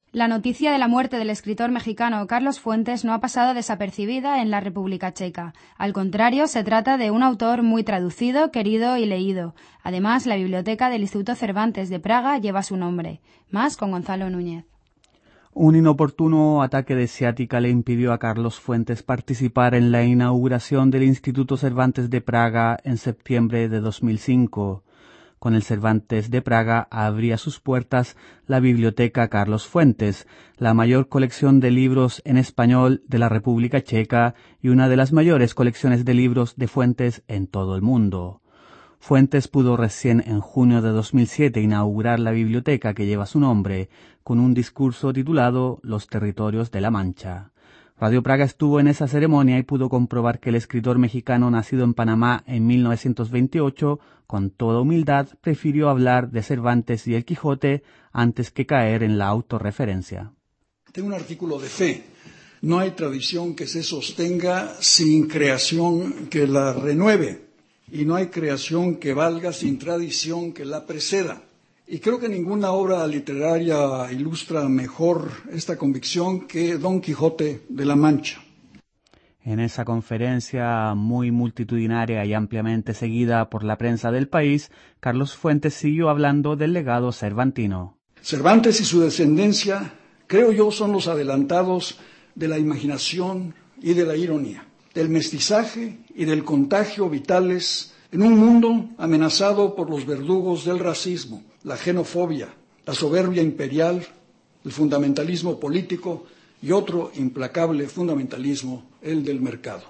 La noticia de la muerte del escritor mexicano Carlos Fuentes no ha pasado desapercibida en la República Checa. Al contrario, se trata de un autor muy traducido, querido y leído. Además, la biblioteca del Instituto Cervantes de Praga lleva su nombre. Más con Gonzalo Núñez. Un inoportuno ataque de ciática le impidió a Carlos Fuentes participar en la inauguración del Instituto Cervantes de Praga en septiembre de 2005. Con el Cervantes de Praga abría sus puertas la Biblioteca Carlos Fuentes, la mayor colección de libros en español de la República Checa y una de las mayores colecciones de libros de Fuentes en todo el mundo. Fuentes pudo recién en junio de 2007 inaugurar la biblioteca que lleva su nombre, con un discurso titulado Los territorios de la Mancha. Radio Praga estuvo en esa ceremonia y pudo comprobar que el escritor mexicano nacido en Panamá en 1928, con toda humildad, prefirió hablar de Cervantes y el Quijote antes que caer en la autorreferencia. Tengo un artículo de fe. No hay tradición que se sostenga sin creación que la renueve, y no hay creación que valga sin tradición que la preceda. Y creo que ninguna obra literaria ilustra mejor esta convicción que Don Quijote de la Mancha. En esa conferencia muy multitudinaria y ampliamente seguida por la prensa del país, Carlos Fuentes siguió hablando del legado cervantino. Cervantes y su descendencia, creo yo, son los adelantados de la imaginación y de la ironía, del mestizaje y del contagio vitales en un mundo amenazado por los verdugos del racismo, la xenofobia, la soberbia imperial, el fundamentalismo político y otro implacable fundamentalismo, el del mercado.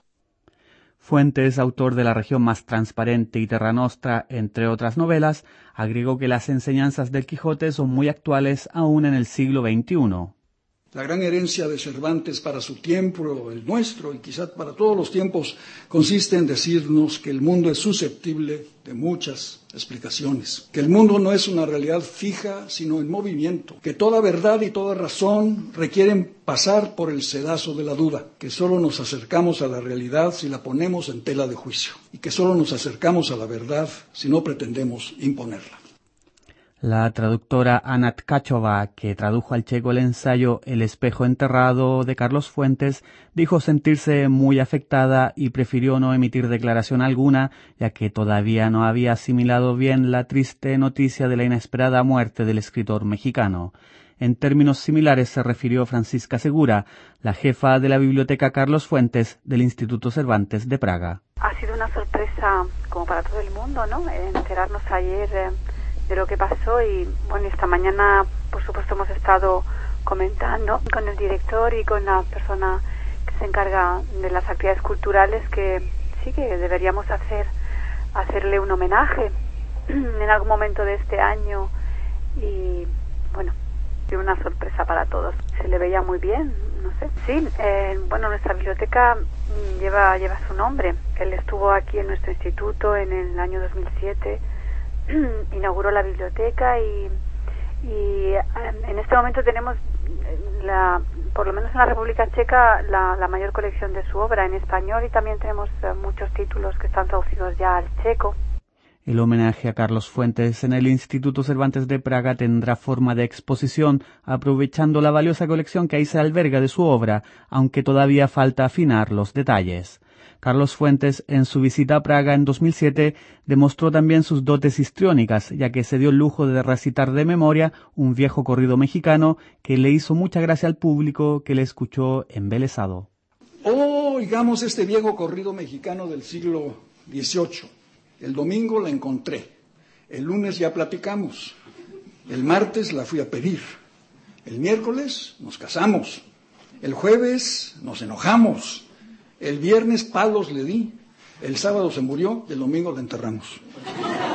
Fuentes, autor de La región más transparente y Terra Nostra, entre otras novelas, agregó que las enseñanzas del Quijote son muy actuales aún en el siglo XXI. La gran herencia de Cervantes para su tiempo, el nuestro y quizá para todos los tiempos, consiste en decirnos que el mundo es susceptible de muchas explicaciones, que el mundo no es una realidad fija, sino en movimiento, que toda verdad y toda razón requieren pasar por el sedazo de la duda, que solo nos acercamos a la realidad si la ponemos en tela de juicio, y que solo nos acercamos a la verdad si no pretendemos imponerla. La traductora Anna Tkachova, que tradujo al checo el ensayo El espejo enterrado de Carlos Fuentes, dijo sentirse muy afectada y prefirió no emitir declaración alguna, ya que todavía no había asimilado bien la triste noticia de la inesperada muerte del escritor mexicano. En términos similares se refirió Francisca Segura, la jefa de la Biblioteca Carlos Fuentes del Instituto Cervantes de Praga. Ha sido una sorpresa como para todo el mundo, ¿no? Enterarnos ayer de lo que pasó y bueno, esta mañana por supuesto hemos estado comentando con el director y con la persona que se encarga de las actividades culturales que sí que deberíamos hacerle un homenaje en algún momento de este año y bueno, una sorpresa para todos. Se le veía muy bien, no sé. Sí, bueno, nuestra biblioteca lleva su nombre. Él estuvo aquí en nuestro instituto en el año 2007, inauguró la biblioteca y en este momento tenemos por lo menos en la República Checa la mayor colección de su obra en español y también tenemos muchos títulos que están traducidos ya al checo. El homenaje a Carlos Fuentes en el Instituto Cervantes de Praga tendrá forma de exposición, aprovechando la valiosa colección que ahí se alberga de su obra, aunque todavía falta afinar los detalles. Carlos Fuentes, en su visita a Praga en 2007, demostró también sus dotes histriónicas, ya que se dio el lujo de recitar de memoria un viejo corrido mexicano que le hizo mucha gracia al público que le escuchó embelesado. Oigamos este viejo corrido mexicano del siglo XVIII. El domingo la encontré, el lunes ya platicamos, el martes la fui a pedir, el miércoles nos casamos, el jueves nos enojamos, el viernes palos le di, el sábado se murió y el domingo la enterramos.